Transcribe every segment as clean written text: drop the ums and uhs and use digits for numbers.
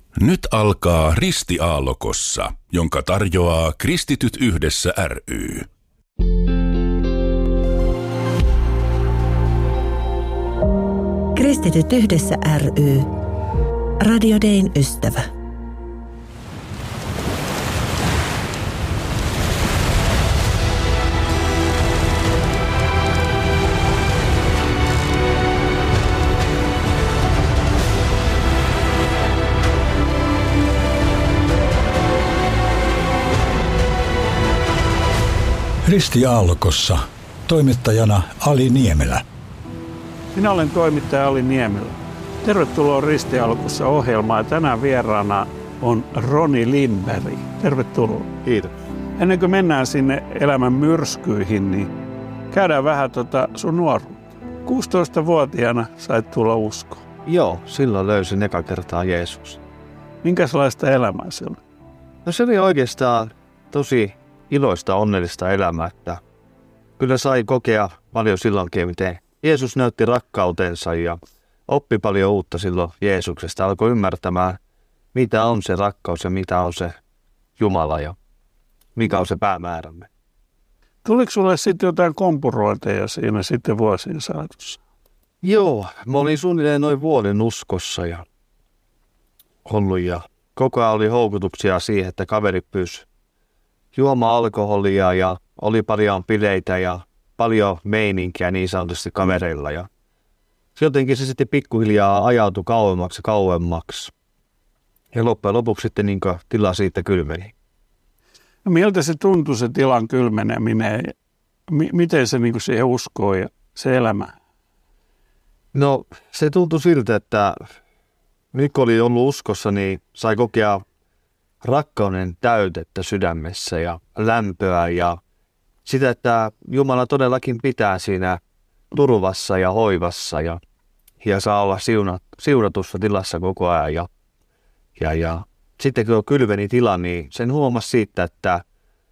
Nyt alkaa Ristiaallokossa, jonka tarjoaa Kristityt yhdessä ry. Kristityt yhdessä ry. Radio Dayn ystävä. Ristiaallokossa, toimittajana Ali Niemelä. Minä olen toimittaja Ali Niemelä. Tervetuloa Ristiaallokossa ohjelmaan. Tänään vieraana on Roni Lindberg. Tervetuloa. Kiitos. Ennen kuin mennään sinne elämän myrskyihin, niin käydään vähän sun nuoruutta. 16-vuotiaana sait tulla uskoon. Joo, silloin löysin eka kertaa Jeesus. Minkälaista elämää se oli? No se oli oikeastaan tosi iloista, onnellista elämää, että kyllä sai kokea paljon silloinkin, miten Jeesus näytti rakkautensa ja oppi paljon uutta silloin Jeesuksesta. Alkoi ymmärtämään, mitä on se rakkaus ja mitä on se Jumala ja mikä on se päämäärämme. Tuliko sulle sitten jotain kompurointeja siinä sitten vuosien saatossa? Joo, mä olin suunnilleen noin vuoden uskossa ja ollut ja koko ajan oli houkutuksia siihen, että kaveri pyysi juomaan alkoholia ja oli paljon bileitä ja paljon meininkiä niin sanotusti kavereilla. Ja jotenkin se sitten pikkuhiljaa ajautui kauemmaksi. Ja loppujen lopuksi sitten niin tila siitä kylmeni. No miltä se tuntui se tilan kylmeneminen? Miten se niin siihen uskoo ja se elämä? No se tuntui siltä, että nyt kun oli ollut uskossa, niin sai kokea rakkauden täytettä sydämessä ja lämpöä ja sitä, että Jumala todellakin pitää siinä turvassa ja hoivassa ja saa olla siunatussa tilassa koko ajan. Ja sitten kun kylveni tila, niin sen huomasi siitä, että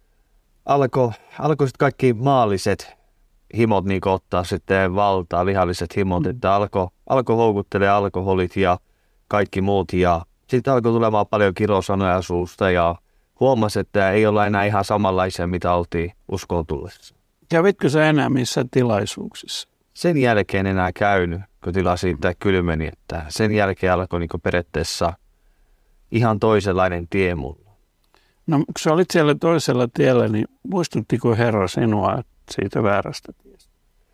alkoi sitten kaikki maalliset himot niin ottaa sitten valtaa, lihalliset himot, että alkoi houkuttelemaan alkoholit ja kaikki muut ja sitten alkoi tulemaan paljon kirosanoja suusta ja huomasi, että ei olla enää ihan samanlaisia, mitä oltiin uskoon tullessa. Kävitkö sä enää missään tilaisuuksissa? Sen jälkeen enää käynyt, kun tila siitä kylmeni, että sen jälkeen alkoi niin periaatteessa ihan toisenlainen tie mulla. No kun sä olit siellä toisella tiellä, niin muistuttiko Herra sinua siitä väärästä tiestä?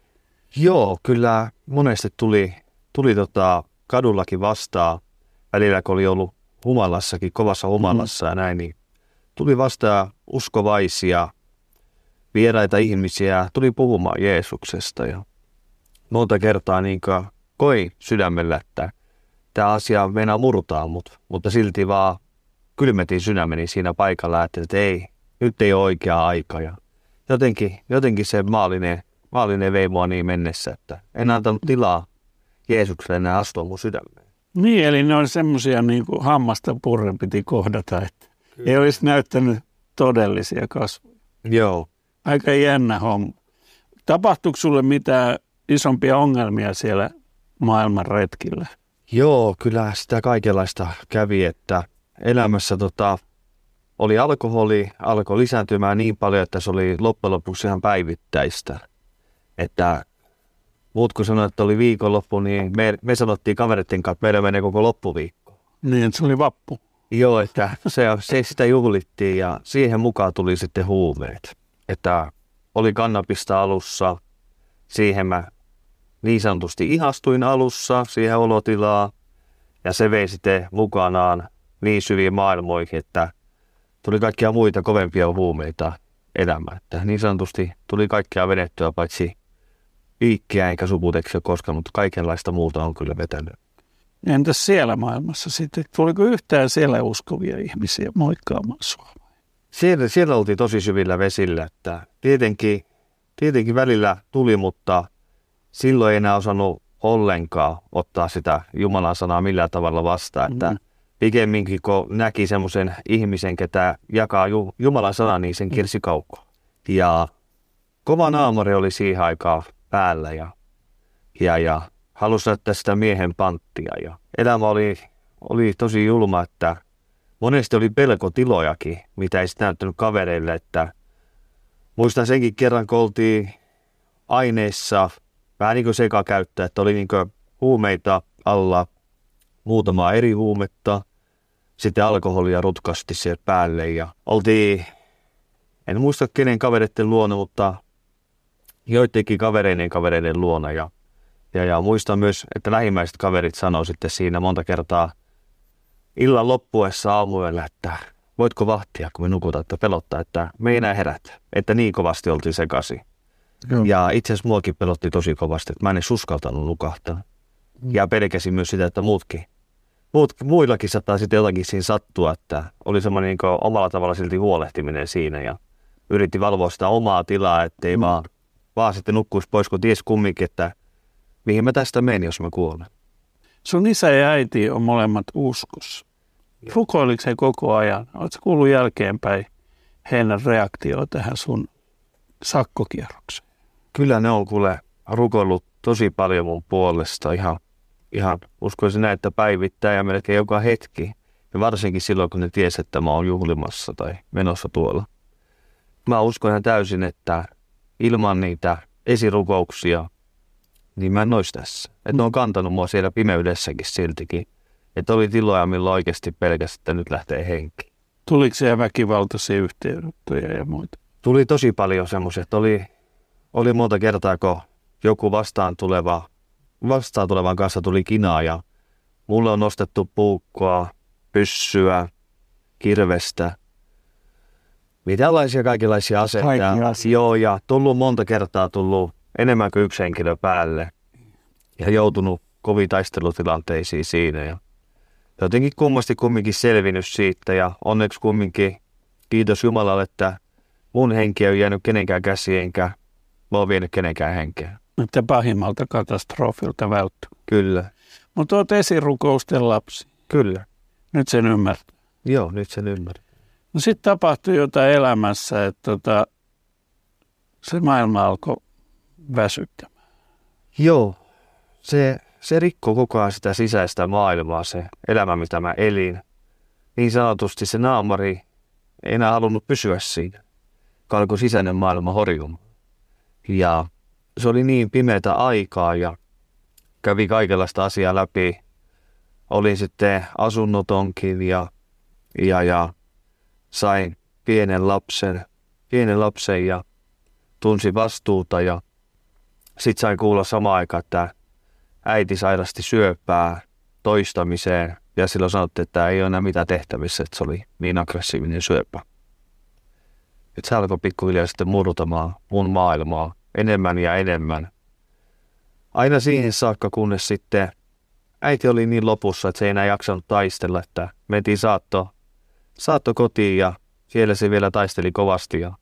Joo, kyllä monesti tuli kadullakin vastaan. Välillä kun oli ollut humalassakin, kovassa humalassa ja näin, niin tuli vastaan uskovaisia, vieraita ihmisiä, tuli puhumaan Jeesuksesta. Ja monta kertaa niin koin sydämellä, että tämä asia meinaa murtaa, mutta silti vaan kylmetin sydämeni siinä paikalla, että ei, nyt ei ole oikea aika. Ja jotenkin se maallinen vei mua niin mennessä, että en antanut tilaa Jeesukselle enää astua mun sydämeen. Niin, eli ne on semmoisia niin kuin hammasta purren piti kohdata, että ei olisi näyttänyt todellisia kasvoja. Joo. Aika jännä homma. Tapahtuiko sulle mitään isompia ongelmia siellä maailman retkillä? Joo, kyllä sitä kaikenlaista kävi, että elämässä oli alkoi lisääntymään niin paljon, että se oli loppujen lopuksi ihan päivittäistä. Että muut kun sanoivat, että oli viikonloppu, niin me sanottiin kavereiden kanssa, että meillä menee koko loppuviikko. Niin, että se oli vappu. Joo, että se sitä juhlittiin ja siihen mukaan tuli sitten huumeet. Että oli kannabista alussa, siihen mä niin sanotusti ihastuin alussa siihen olotilaan ja se vei sitten mukanaan niin syviin maailmoihin, että tuli kaikkia muita kovempia huumeita elämään. Että niin sanotusti tuli kaikkea vedettyä paitsi piikkiä eikä suputeksia koskaan, mutta kaikenlaista muuta on kyllä vetänyt. Entäs siellä maailmassa sitten? Tuliko yhtään siellä uskovia ihmisiä moikkaamaan sua? Siellä oltiin tosi syvillä vesillä, että tietenkin välillä tuli, mutta silloin ei enää osannut ollenkaan ottaa sitä Jumalan sanaa millään tavalla vastaan, että pikemminkin kun näki semmoisen ihmisen, ketä jakaa Jumalan sanaa, niin sen kirsi kaukoon. Ja kova naamari oli siihen aikaan päällä ja halusi näyttää sitä miehen panttia ja elämä oli oli tosi julma, että monesti oli pelkotilojakin, mitä ei sitten näyttänyt kavereille, että muistan senkin kerran, kun oltiin aineissa vähän niin kuin sekakäyttää, että oli niin kuin huumeita alla, muutamaa eri huumetta, sitten alkoholia rutkasti siellä päälle ja oltiin, en muista kenen kavereiden luona, mutta joidenkin kavereiden luona ja muistan myös, että lähimmäiset kaverit sanoi sitten siinä monta kertaa illan loppuessa aamuyöllä, että voitko vahtia, kun me nukutaan, että pelottaa, että me ei enää herätä, että niin kovasti oltiin sekaisin. Ja itse asiassa muakin pelotti tosi kovasti, että mä en edes uskaltanut nukahtaa. Ja pelkäsin myös sitä, että muillakin saattaa sitten jotakin siinä sattua, että oli semmoinen niin kuin omalla tavalla silti huolehtiminen siinä ja yritti valvoa sitä omaa tilaa, ettei vaan sitten nukkuisi pois, kun ties kumminkin, että mihin mä tästä menen, jos mä kuolen. Sun isä ja äiti on molemmat uskossa. Rukoiliko he koko ajan? Oletko kuullut jälkeenpäin heidän reaktioon tähän sun sakkokierrokseen? Kyllä ne on kuule rukoillut tosi paljon mun puolesta ihan uskoisin näin, että päivittäin ja melkein joka hetki. Ja varsinkin silloin, kun ne tiesi, että mä oon juhlimassa tai menossa tuolla. Mä uskon ihan täysin, että ilman niitä esirukouksia, niin mä en ois tässä. Että ne on kantanut mua siellä pimeydessäkin siltikin. Että oli tiloja, milloin oikeasti pelkästään, että nyt lähtee henki. Tuliko siellä väkivaltaisia yhteydenottoja ja muita? Tuli tosi paljon semmoisia, että oli monta kertaa, kun joku vastaan tulevan kanssa tuli kinaa ja mulle on nostettu puukkoa, pyssyä, kirvestä, mitälaisia kaikenlaisia aseita. Joo, ja monta kertaa tullut enemmän kuin yksi henkilö päälle ja joutunut koviin taistelutilanteisiin siinä. Ja jotenkin kumminkin selvinnyt siitä ja onneksi kumminkin kiitos Jumalalle, että mun henki ei jäänyt kenenkään käsiin enkä mä oon vienyt kenenkään henkeä. Että pahimmalta katastrofilta vältty. Kyllä. Mutta oot esirukousten lapsi. Kyllä. Nyt sen ymmärtää. Joo, nyt sen ymmärtää. No sitten tapahtui jotain elämässä, että se maailma alkoi väsyttämään. Joo, se rikkoi koko ajan sitä sisäistä maailmaa, se elämä, mitä mä elin. Niin sanotusti se naamari ei enää halunnut pysyä siinä, kun alkoi sisäinen maailma horjumaan. Ja se oli niin pimeätä aikaa ja kävi kaikenlaista asiaa läpi. Olin sitten asunnotonkin ja sain pienen lapsen ja tunsin vastuuta ja sitten sain kuulla samaan aikaan, että äiti sairasti syöpää toistamiseen ja silloin sanottiin, että ei ole enää mitään tehtävissä, että se oli niin aggressiivinen syöpä. Että se alkoi pikkuhiljaa sitten murtamaan mun maailmaa enemmän ja enemmän. Aina siihen saakka, kunnes sitten äiti oli niin lopussa, että se ei enää jaksanut taistella, että mentiin saatto kotiin ja siellä se vielä taisteli kovasti ja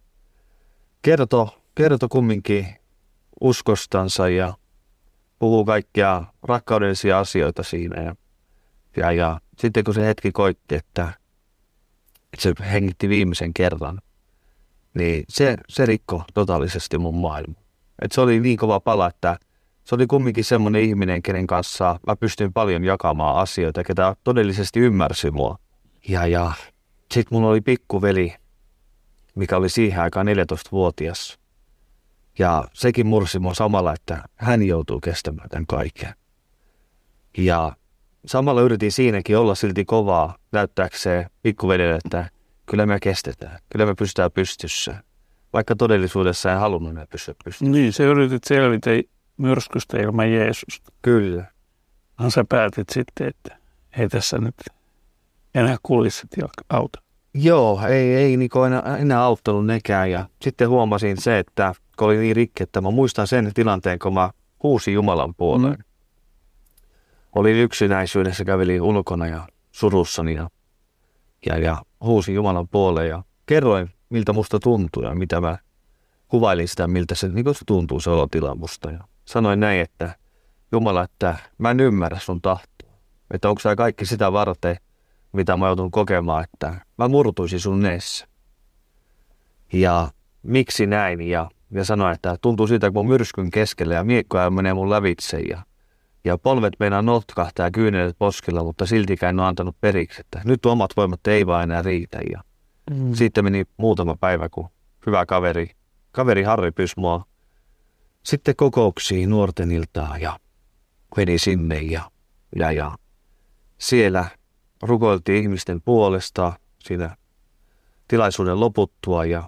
kertoi kumminkin uskostansa ja puhuu kaikkia rakkaudellisia asioita siinä. Ja sitten kun se hetki koitti, että se hengitti viimeisen kerran, niin se rikkoi totaalisesti mun maailma. Että se oli niin kova pala, että se oli kumminkin semmoinen ihminen, kenen kanssa mä pystyin paljon jakamaan asioita, ketä todellisesti ymmärsi mua. Ja sitten mulla oli pikkuveli, mikä oli siihen aikaan 14-vuotias. Ja sekin mursi mua samalla, että hän joutuu kestämään tämän kaiken. Ja samalla yritin siinäkin olla silti kovaa näyttääkseen pikkuvedelle, että kyllä me kestetään, kyllä me pystytään pystyssä. Vaikka todellisuudessa en halunnut enää pysyä pystyssä. Niin, sä yritit selvitä myrskystä ilman Jeesusta. Kyllä. Sä päätit sitten, että ei tässä nyt enää kulisit ja auta. Joo, ei niin enää auttanut nekään. Ja sitten huomasin se, että kun oli niin rikki, että mä muistan sen tilanteen, kun mä huusin Jumalan puoleen. Olin yksinäisyydessä, kävelin ulkona ja surussani ja huusin Jumalan puoleen ja kerroin, miltä musta tuntuu ja mitä mä kuvailin sitä, miltä se, niin se tuntuu se olotila musta. Ja sanoin näin, että Jumala, että mä en ymmärrä sun tahtoa. Että onko tämä kaikki sitä varten, mitä mä joutun kokemaan, että mä murtuisin sun neessä. Ja miksi näin? Ja sanoin, että tuntuu siitä, kun mä myrskyn keskellä ja miekkoja menee mun lävitse. Ja Ja polvet meinaa notkahtaa ja kyynelet poskella, mutta siltikään en ole antanut periksi, että nyt omat voimat ei vaan enää riitä. Ja sitten meni muutama päivä, kun hyvä kaveri Harri pyysi mua sitten kokouksiin nuorten iltaa ja meni sinne ja siellä rukoiltiin ihmisten puolesta siinä tilaisuuden loputtua ja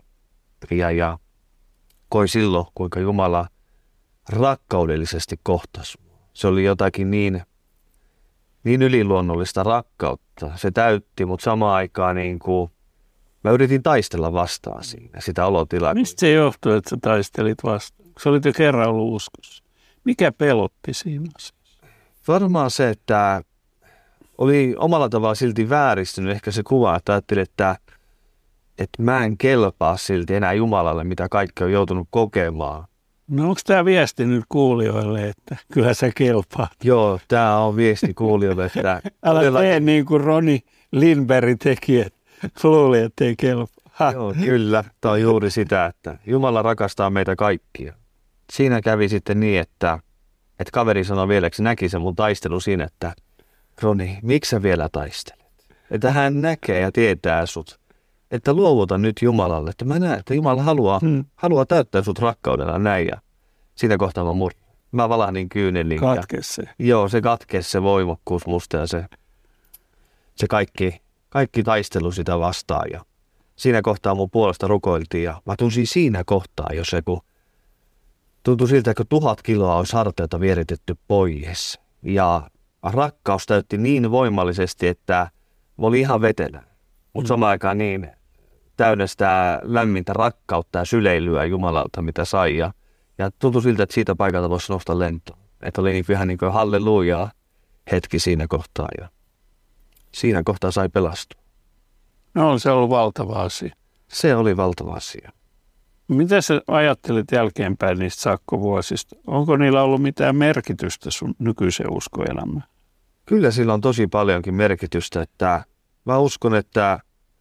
koin silloin, kuinka Jumala rakkaudellisesti kohtasi. Se oli jotakin niin yliluonnollista rakkautta. Se täytti, mutta samaan aikaan niin kuin mä yritin taistella vastaan siinä, sitä olotilaa. Mistä se johtuu, että sä taistelit vastaan? Sä olit jo kerran ollut uskossa. Mikä pelotti siinä asiassa? Varmaan se, että oli omalla tavalla silti vääristynyt ehkä se kuva, että ajattelin, että mä en kelpaa silti enää Jumalalle, mitä kaikki on joutunut kokemaan. No onko tämä viesti nyt kuulijoille, että kyllä sä kelpaat? Joo, tämä on viesti kuulijoille, että älä tee niin kuin Roni Lindberg teki, että luuli, että ei kelpaa. Joo, kyllä. Tämä on juuri sitä, että Jumala rakastaa meitä kaikkia. Siinä kävi sitten niin, että kaveri sanoi vielä, että näki sen mun taistelu siinä, että Roni, miksi sä vielä taistelet? Että hän näkee ja tietää sut. Että luovuta nyt Jumalalle, että mä näen, että Jumala haluaa täyttää sut rakkaudella näin. Ja siinä kohtaa mä valahdin kyynelin. Katkesi se. Joo, se katkesi se voimakkuus musta ja se kaikki taistelu sitä vastaan. Ja siinä kohtaa mun puolesta rukoiltiin ja mä tunsin siinä kohtaa jo se, kun tuntui siltä, että 1000 kiloa olisi harteilta vieritetty pois. Ja rakkaus täytti niin voimallisesti, että mä olin ihan vetelä. Mutta samaan aikaan niin täynnä sitä lämmintä rakkautta ja syleilyä Jumalalta, mitä sai. Ja tuntui siltä, että siitä paikalta voisi nostaa lentoon. Että oli ihan niin kuin hallelujaa hetki siinä kohtaa. Ja siinä kohtaa sai pelastua. No se on ollut valtava asia. Se oli valtava asia. Mitä sä ajattelit jälkeenpäin niistä sakkovuosista? Onko niillä ollut mitään merkitystä sun nykyiseen uskoelämään? Kyllä sillä on tosi paljonkin merkitystä, että mä uskon, että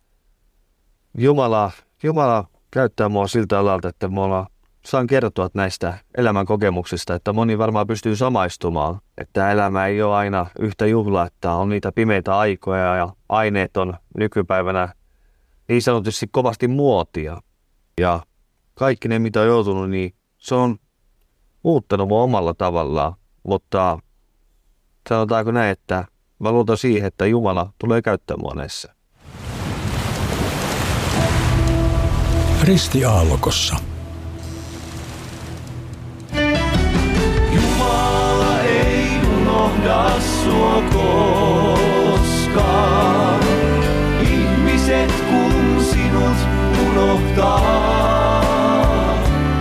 Jumala käyttää mua siltä alalta, että saan kertoa näistä elämän kokemuksista, että moni varmaan pystyy samaistumaan, että elämä ei ole aina yhtä juhlaa, että on niitä pimeitä aikoja ja aineet on nykypäivänä niin sanotusti kovasti muotia. Ja kaikki ne, mitä on joutunut, niin se on muuttanut mua omalla tavallaan, mutta sanotaanko näin, että mä luotan siihen, että Jumala tulee käyttää mua näissä. Risti Aallokossa. Jumala ei unohda sua koskaan. Ihmiset kun sinut unohtaa.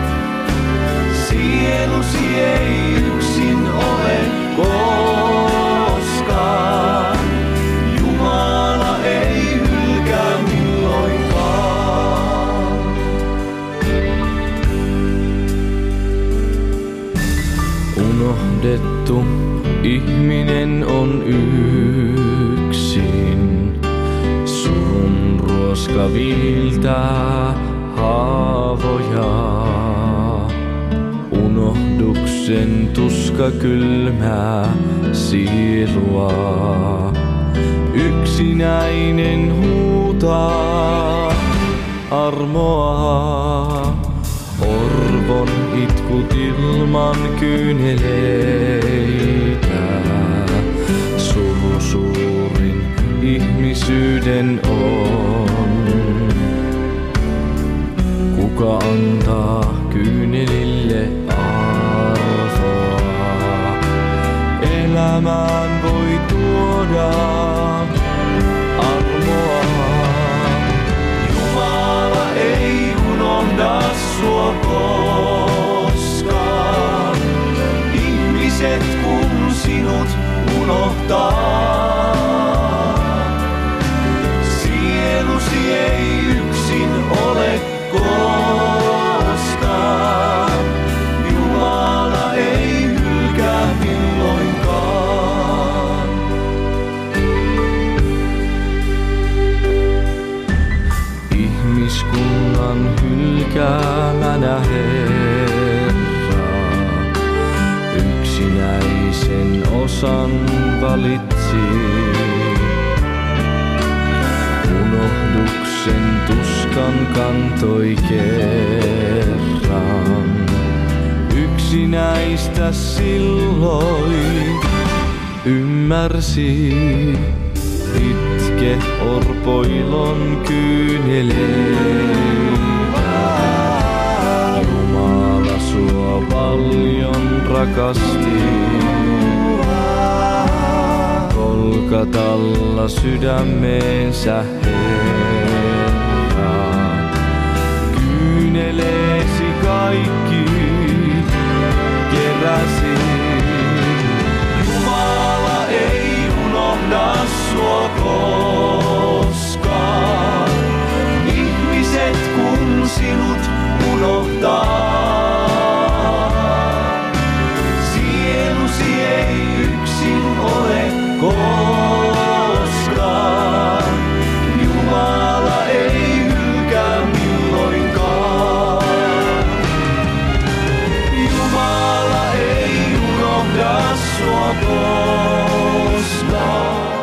Sielusi ei yksin ole koskaan. Jumala ei hylkää milloinkaan. Unohdettu ihminen on yksin. Surun ruoska viiltää haavoja. Unohduksen tuska kylmää sielua. Yksinäinen huutaa armoa. Orvon itkut ilman kyyneleitä. Suru suurin ihmisyyden on. Kuka antaa kyynelille arvoa? Elämään voi tuoda armoa. Jumala ei unohda sua koskaan. Ihmiset kun sinut unohtaa. Sielusi ei yksin ole koskaan. Jumala ei hylkää milloinkaan. Ihmiskunnan hylkäämänä Herra, yksinäisen kansan valitsi. Unohduksen tuskan kantoi kerran. Yksinäistä silloin ymmärsi. Itke orpoilon kyyneleitä. Jumala sua paljon rakasti. Golgatalla sydämeensä Herra. Kyyneleesi kaikki keräsi. Jumala ei unohda sua koskaan. Ihmiset kun sinut unohtaa. Sielusi ei yksin ole koskaan. Jumala ei hylkää milloinkaan. Jumala ei unohda sua koskaan.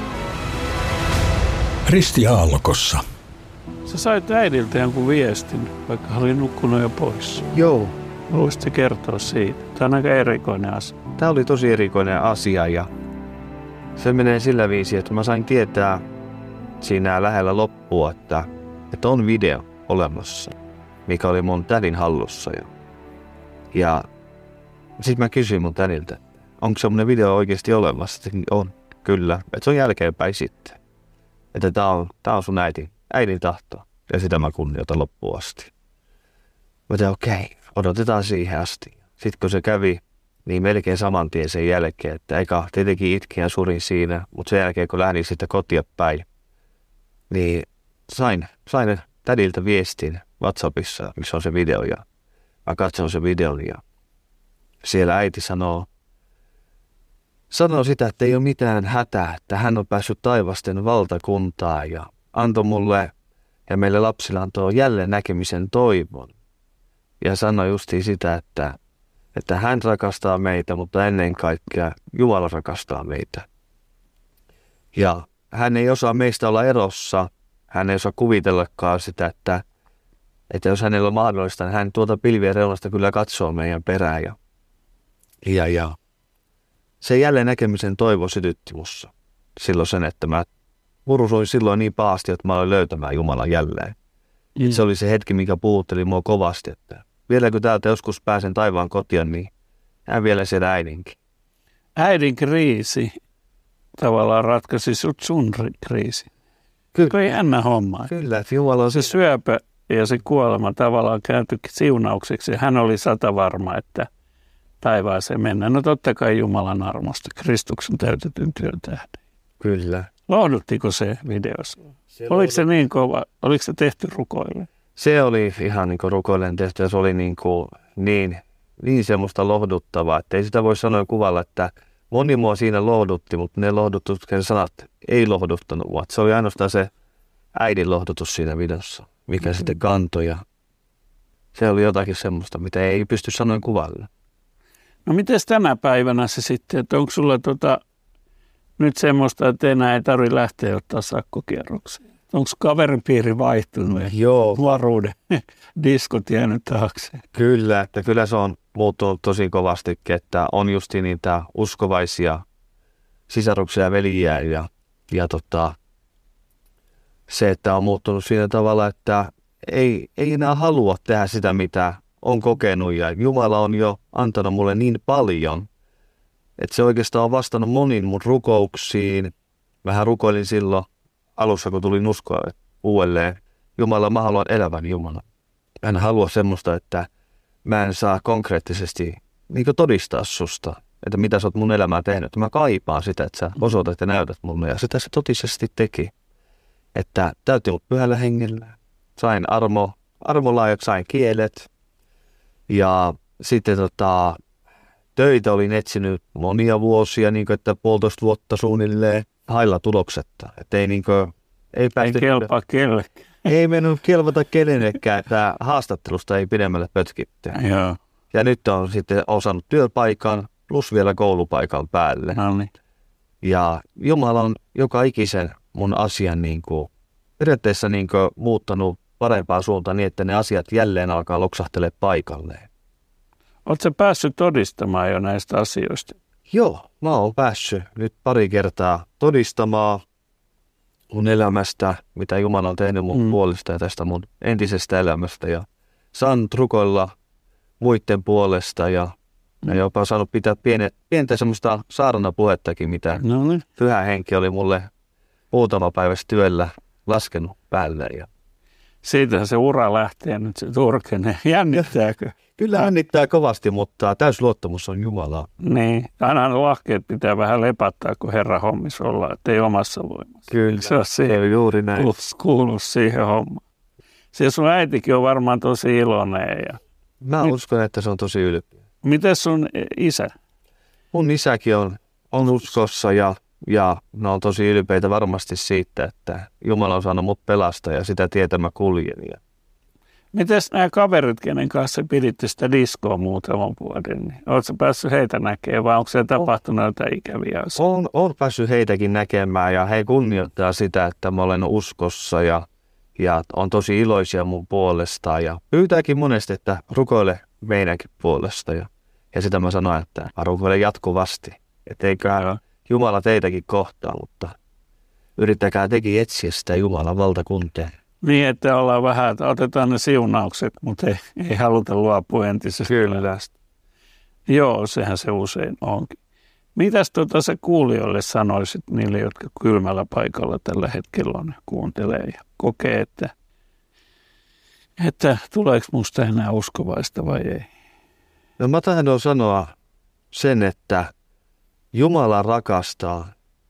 Risti Aallokossa. Sä sait äidiltä jonkun viestin, vaikka hän oli nukkunut jo pois. Joo, Haluaisitko kertoa siitä? Tämä on aika erikoinen asia. tämä oli tosi erikoinen asia ja se menee sillä viisi, että mä sain tietää siinä lähellä loppua, että on video olemassa, mikä oli mun tädin hallussa jo. Ja sitten mä kysyin mun tädiltä, onko semmoinen video oikeasti olemassa? On, kyllä. Että se on jälkeenpäin sitten. Että tää on sun äidin tahto. Ja sitä mä kunnioitan loppuun asti. Mä tein, okei, odotetaan siihen asti. Sitten kun se kävi, niin melkein saman tien sen jälkeen, että eikä tietenkin itkin ja surin siinä, mutta sen jälkeen kun lähdin sitten kotia päin, niin sain tädiltä viestin WhatsAppissa, missä on se video ja mä katson sen videon ja siellä äiti sanoo sitä, että ei ole mitään hätää, että hän on päässyt taivasten valtakuntaan ja antoi mulle ja meille lapsille antoi jälleen näkemisen toivon. Ja sanoi justiin sitä, että hän rakastaa meitä, mutta ennen kaikkea Jumala rakastaa meitä. Ja hän ei osaa meistä olla erossa, hän ei osaa kuvitellakaan sitä, että jos hänellä on mahdollista, niin hän tuota pilvien reunasta kyllä katsoo meidän perään. Ja se jälleen näkemisen toivo sytytti mussa silloin sen, että mä murusuin silloin niin pahasti, että mä aloin löytämään Jumalan jälleen. Se oli se hetki, mikä puhutteli mua kovasti, että vielä kun täältä joskus pääsen taivaan kotiin, niin hän vielä siellä äidinkin. Äidin kriisi tavallaan ratkaisi sun kriisi. Kyllä. Ei jännä homma. Kyllä, että Jumala on Se syöpä ja se kuolema tavallaan kääntyikin siunaukseksi. Hän oli satavarma, että taivaaseen mennään. No totta kai Jumalan armosta, Kristuksen täytetyn työn tähden. Kyllä. Lohduttiko se videossa? Oliko se niin kova? Oliko se tehty rukoille? Se oli ihan niin kuin rukoilleen tehty ja se oli niin semmoista lohduttavaa, että ei sitä voi sanoa kuvalla, että moni mua siinä lohdutti, mutta ne lohdutuksen sanat ei lohduttanut mua. Se oli ainoastaan se äidin lohdutus siinä videossa, mikä sitten kantoi ja se oli jotakin semmoista, mitä ei pysty sanoa kuvalla. No miten tänä päivänä se sitten, että onko sulla nyt semmoista, että enää ei tarvitse lähteä ottaa sakkokierrokseen? Onko kaveripiiri vaihtunut? Joo. Nuoruuden diskot jäänyt taakse? Kyllä, että kyllä se on muuttunut tosi kovastikin, että on justi niitä uskovaisia sisaruksia ja veljiä ja se, että on muuttunut siinä tavalla, että ei enää halua tehdä sitä, mitä on kokenut ja Jumala on jo antanut mulle niin paljon, että se oikeastaan on vastannut moniin mun rukouksiin. Vähän rukoilin silloin alussa, kun tulin uskoa uudelleen. Jumala, mä haluan elävän Jumala. Mä en halua semmoista, että mä en saa konkreettisesti niin todistaa susta, että mitä sä oot mun elämää tehnyt. Mä kaipaan sitä, että sä osoitat ja näytät mulle. Ja sitä se totisesti teki, että täytti mut pyhällä hengellä. Sain armolahjat, sain kielet. Ja sitten töitä olin etsinyt monia vuosia, niin kuin, että 1,5 vuotta suunnilleen hailla tuloksetta. Että ei Ei kelpaa kellekään. Ei mennyt kelvata kenellekään, että haastattelusta ei pidemmälle pötkitty. Joo. Ja nyt on sitten osannut työpaikan plus vielä koulupaikan päälle. No niin. Ja Jumala on joka ikisen mun asian niin kuin, periaatteessa niin kuin, muuttanut parempaan suuntaan niin, että ne asiat jälleen alkaa loksahtelemaan paikalleen. Oletko päässyt todistamaan jo näistä asioista? Joo, mä oon päässyt nyt pari kertaa todistamaan mun elämästä, mitä Jumala on tehnyt mun puolesta ja tästä mun entisestä elämästä. Ja saanut rukoilla muiden puolesta ja jopa saanut pitää pientä semmoista saarnapuhettakin, mitä Pyhä Henki oli mulle muutama päivässä työllä laskenut päälle. Ja siitähän se ura lähtee nyt se turkenee. Jännittääkö? Kyllä jännittää kovasti, mutta täysluottamus on Jumalaa. Niin, aina lahkeet pitää vähän lepattaa, kun Herran hommissa ollaan, ettei omassa voimassa. Kyllä, se on juuri näin. Kuulu siihen hommaan. Se sun äitikin on varmaan tosi iloinen. Ja mä uskon, että se on tosi ylpeä. Miten sun isä? Mun isäkin on uskossa ja ne on tosi ylpeitä varmasti siitä, että Jumala on saanut mut pelastaa ja sitä tietä mä kuljen. Mites nämä kaverit, kenen kanssa piditte sitä diskoa muutaman vuoden, niin ootko päässyt heitä näkemään vai onko se tapahtunut jotain ikäviä asioita? On päässyt heitäkin näkemään ja he kunnioittaa sitä, että mä olen uskossa ja on tosi iloisia mun puolestaan ja pyytääkin monesti, että rukoile meidänkin puolesta. Ja sitä mä sanon, että mä rukoilen jatkuvasti, että eiköhän Jumala teitäkin kohtaa, mutta yrittäkää tekin etsiä sitä Jumalan valtakuntaa. Niin, että ollaan vähän, että otetaan ne siunaukset, mutta ei haluta luopua entisestä elämästä. Joo, sehän se usein onkin. Mitäs sä kuulijoille sanoisit niille, jotka kylmällä paikalla tällä hetkellä on, kuuntelee ja kokee, että tuleeko musta enää uskovaista vai ei? No mä tahdon sanoa sen, että Jumala rakastaa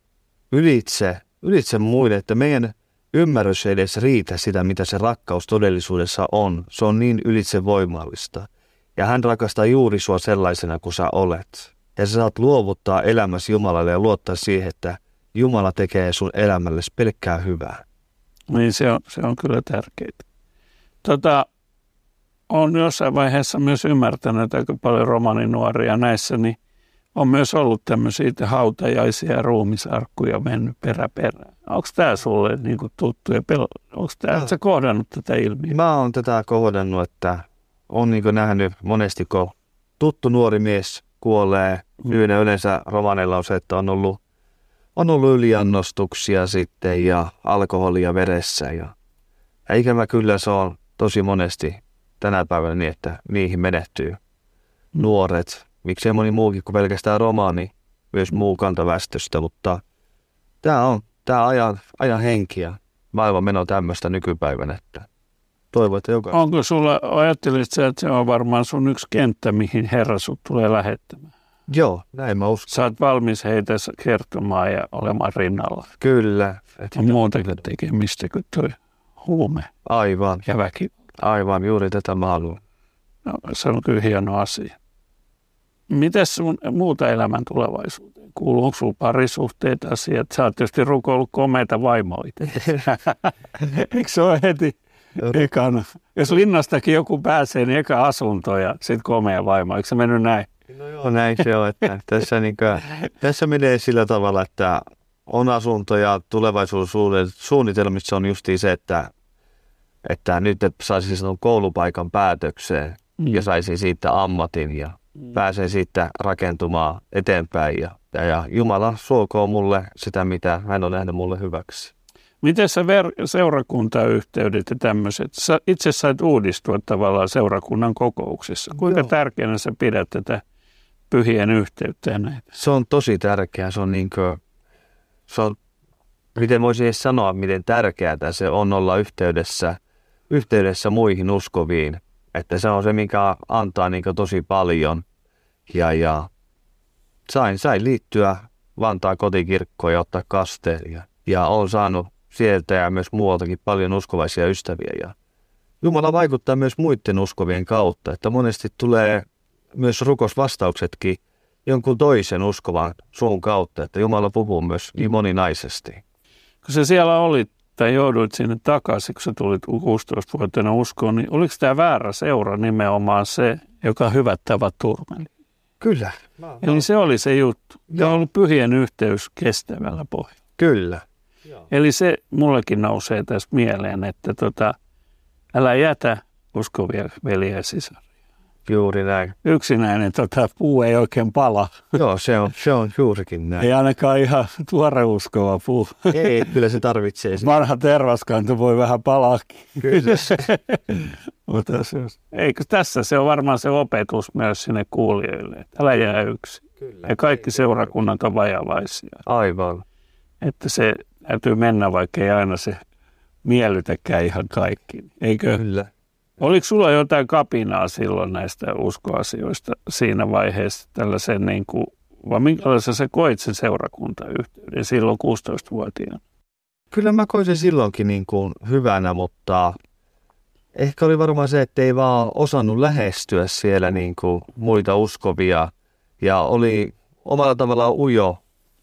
ylitse muiden, että meidän ymmärrys ei edes riitä sitä, mitä se rakkaus todellisuudessa on. Se on niin ylitsevoimallista. Ja hän rakastaa juuri sua sellaisena kuin sä olet. Ja sä saat luovuttaa elämäsi Jumalalle ja luottaa siihen, että Jumala tekee sun elämällesi pelkkää hyvää. Niin se on kyllä tärkeää. Olen jossain vaiheessa myös ymmärtänyt, että aika paljon romaninuoria näissä, niin on myös ollut tämmöisiä hautajaisia ja ruumisarkkuja mennyt perään. Onko tämä sulle niin kuin tuttu ja onko sä kohdannut tätä ilmiöä? Mä oon tätä kohdannut, että on niin kuin nähnyt monesti, kun tuttu nuori mies kuolee. Yleensä romaneilla on se, että on ollut yliannostuksia sitten ja alkoholia veressä. Ja ikävä kyllä se on tosi monesti tänä päivänä niin, että niihin menehtyy nuoret. Miksei moni muukin kuin pelkästään romaani, myös muu kantaväestöstä, mutta tämä on ajan henkiä. Maailman meno tämmöistä nykypäivänä, että toivon, että joka... Onko sulla, ajattelit sä, että se on varmaan sun yksi kenttä, mihin Herra sut tulee lähettämään? Joo, näin mä uskon. Sä oot valmis heitä kertomaan ja olemaan rinnalla. Kyllä. On muutakin tekemistä kuin toi huume. Aivan. Ja väki. Aivan, juuri tätä mä haluan. No, se on kyllä hieno asia. Mites sun muuta elämän tulevaisuuteen? Kuuluuko sulla parisuhteet asiat? Sä oot tietysti rukoillut komeita vaimoita. Eikö se ole heti ekana? Jos linnastakin joku pääsee, niin eka asunto ja sitten komea vaimo. Eikö se mennyt näin? No joo, näin se on. Että tässä menee sillä tavalla, että on asunto ja tulevaisuussuunnitelmissa on justiin se, että nyt saisin sanon koulupaikan päätökseen ja saisin siitä ammatin ja pääsen siitä rakentumaan eteenpäin ja Jumala suokoon mulle sitä, mitä hän on nähnyt mulle hyväksi. Miten se seurakuntayhteydet ja tämmöiset? Sä itse sait uudistua tavallaan seurakunnan kokouksissa. Kuinka tärkeänä sä pidät tätä pyhien yhteyttä ja näitä? Se on tosi tärkeää. Miten voisi edes sanoa, miten tärkeää se on olla yhteydessä muihin uskoviin. Että se on se, mikä antaa niin tosi paljon. Ja sain liittyä Vantaan kotikirkkoon ja ottaa kasteen. Ja olen saanut sieltä ja myös muualtakin paljon uskovaisia ystäviä. Ja Jumala vaikuttaa myös muiden uskovien kautta. Että monesti tulee myös rukosvastauksetkin jonkun toisen uskovan suun kautta. Että Jumala puhuu myös niin moninaisesti. Kun sä siellä olit tai jouduit sinne takaisin, kun sä tulit 16-vuotiaana uskoon, niin oliko tämä väärä seura nimenomaan se, joka hyvät tavat turmeli? Kyllä. Eli se oli se juttu. Ja on ollut pyhien yhteys kestävällä pohjalla. Kyllä. Eli se mullekin nousee tässä mieleen, että älä jätä uskovia veljiä ja sisaria. Juuri näin. Yksinäinen puu ei oikein pala. Joo, se on juurikin näin. Ei ainakaan ihan tuoreuskova puu. Ei, kyllä se tarvitsee sitä. Vanha tervaskanto voi vähän palaakin. Kyllä. Mutta eikö tässä se on varmaan se opetus myös sinne kuulijoille, että älä jää yksin. Kyllä. Ja kaikki seurakunnat on vajavaisia. Aivan. Että se täytyy mennä, vaikka ei aina se miellytäkään ihan kaikki. Eikö? Kyllä. Oliko sulla jotain kapinaa silloin näistä uskoasioista siinä vaiheessa tällaisen vai minkälaisen sä koit sen seurakuntayhteyden silloin 16-vuotiaana? Kyllä mä koin sen silloinkin hyvänä, mutta ehkä oli varmaan se, että ei vaan osannut lähestyä siellä muita uskovia ja oli omalla tavallaan ujo,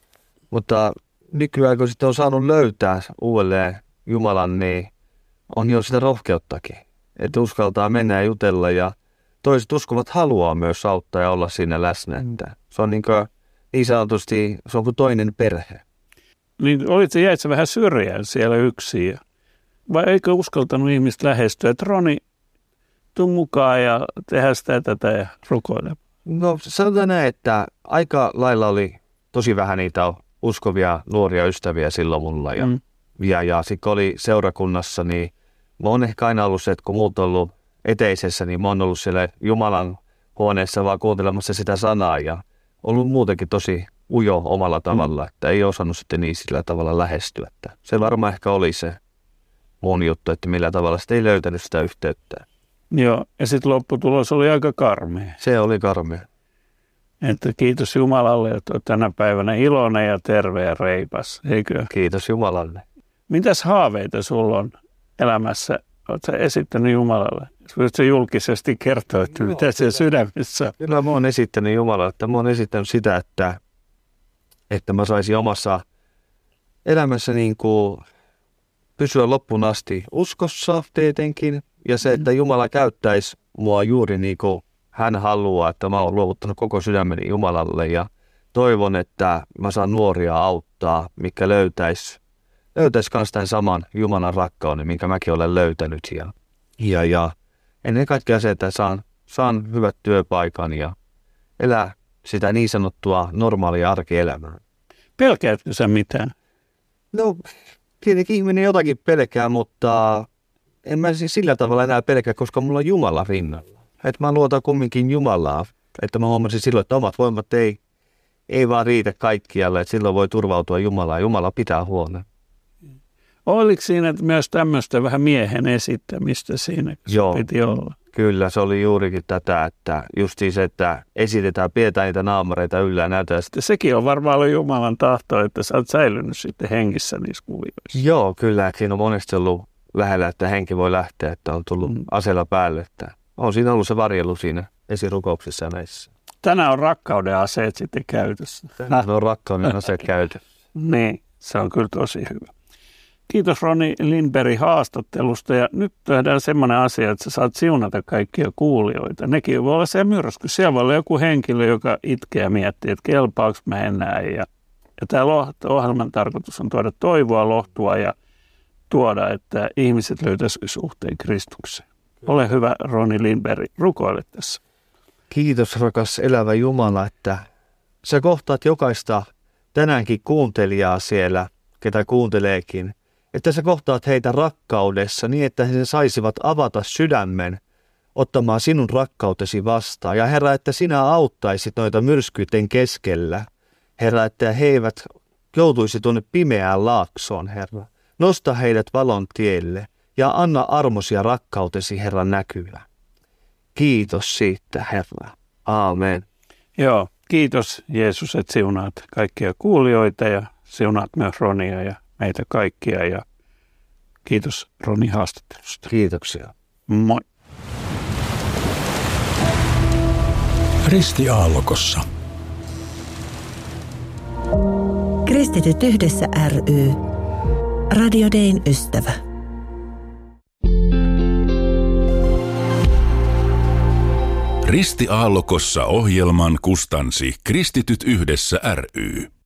mutta nykyään kun sitten on saanut löytää uudelleen Jumalan, niin on jo sitä rohkeuttakin. Että uskaltaa mennä ja jutella ja toiset uskovat haluaa myös auttaa ja olla siinä läsnä. Että se on niin sanotusti, se on kuin toinen perhe. Niin jäit sä vähän syrjään siellä yksin? Vai eikö uskaltanut ihmistä lähestyä, että Roni, tuu mukaan ja tehdään sitä tätä ja rukoile? No sanotaan näin, että aika lailla oli tosi vähän niitä uskovia nuoria ystäviä silloin mulla. Ja sitten kun oli seurakunnassa, niin mä oon ehkä aina ollut se, että kun muut on ollut eteisessä, niin mä oon ollut siellä Jumalan huoneessa vaan kuuntelemassa sitä sanaa ja ollut muutenkin tosi ujo omalla tavalla, että ei osannut sitten niin sillä tavalla lähestyä. Että se varmaan ehkä oli se mun juttu, että millä tavalla sitten ei löytänyt sitä yhteyttä. Joo, ja sitten lopputulos oli aika karmea. Se oli karmea. Että kiitos Jumalalle, että olet tänä päivänä iloinen ja terve ja reipas, eikö? Kiitos Jumalalle. Mitäs haaveita sulla on elämässä? Oletko esittänyt Jumalalle? Voitko julkisesti kertoa, että mitä siellä sydämessä? Kyllä mä oon esittänyt Jumalalle, että mä oon esittänyt sitä, että mä saisin omassa elämässä pysyä loppuun asti uskossa tietenkin. Ja se, että Jumala käyttäisi mua juuri niin kuin hän haluaa, että mä oon luovuttanut koko sydämeni Jumalalle. Ja toivon, että mä saan nuoria auttaa, mikä löytäisi myös tämän saman Jumalan rakkauden, minkä mäkin olen löytänyt. Ja ennen kaikkea se, että saan hyvät työpaikan ja elää sitä niin sanottua normaalia arkielämää. Pelkäätkö sä mitään? No, tietenkin ihminen jotakin pelkää, mutta en mä siis sillä tavalla enää pelkää, koska mulla on Jumala rinnalla. Että mä luotan kumminkin Jumalaa. Että mä huomasin silloin, että omat voimat ei vaan riitä kaikkialle, että silloin voi turvautua Jumalaan. Jumala pitää huolen. Oliko siinä myös tämmöistä vähän miehen esittämistä siinä, kun Joo, piti olla? Kyllä, se oli juurikin tätä, että justiin se, että esitetään, pidetään niitä naamareita yllä ja näytetään sitä. Sekin on varmaan ollut Jumalan tahto, että sä oot säilynyt sitten hengissä niissä kuvioissa. Joo, kyllä, että siinä on monesti ollut lähellä, että henki voi lähteä, että on tullut aseella päälle. Että on siinä ollut se varjelu siinä esirukouksissa ja näissä. Tänään on rakkauden aseet sitten käytössä. Tänään on rakkauden aseet käytössä. Niin, se on kyllä tosi hyvä. Kiitos Roni Lindberg haastattelusta ja nyt tehdään semmoinen asia, että sä saat siunata kaikkia kuulijoita. Nekin voi olla se myrsky. Siellä voi olla joku henkilö, joka itkee ja miettii, että kelpaako mä enää. Ja tämä ohjelman tarkoitus on tuoda toivoa, lohtua ja tuoda, että ihmiset löytäisivät suhteen Kristukseen. Ole hyvä Roni Lindberg, rukoile tässä. Kiitos rakas elävä Jumala, että sä kohtaat jokaista tänäänkin kuuntelijaa siellä, ketä kuunteleekin. Että sä kohtaat heitä rakkaudessa niin, että he saisivat avata sydämen ottamaan sinun rakkautesi vastaan. Ja Herra, että sinä auttaisit noita myrskyiden keskellä. Herra, että he eivät joutuisi tuonne pimeään laaksoon, Herra. Nosta heidät valon tielle ja anna armosi ja rakkautesi, Herra, näkyä. Kiitos siitä, Herra. Aamen. Joo, kiitos Jeesus, että siunaat kaikkia kuulijoita ja siunaat myös Ronia ja meitä kaikkia ja kiitos Roni haastattelusta. Kiitoksia. Moi. Risti Aallokossa. Kristityt yhdessä ry. Radio Dayn ystävä. Ristiaallokossa ohjelman kustansi Kristityt yhdessä ry.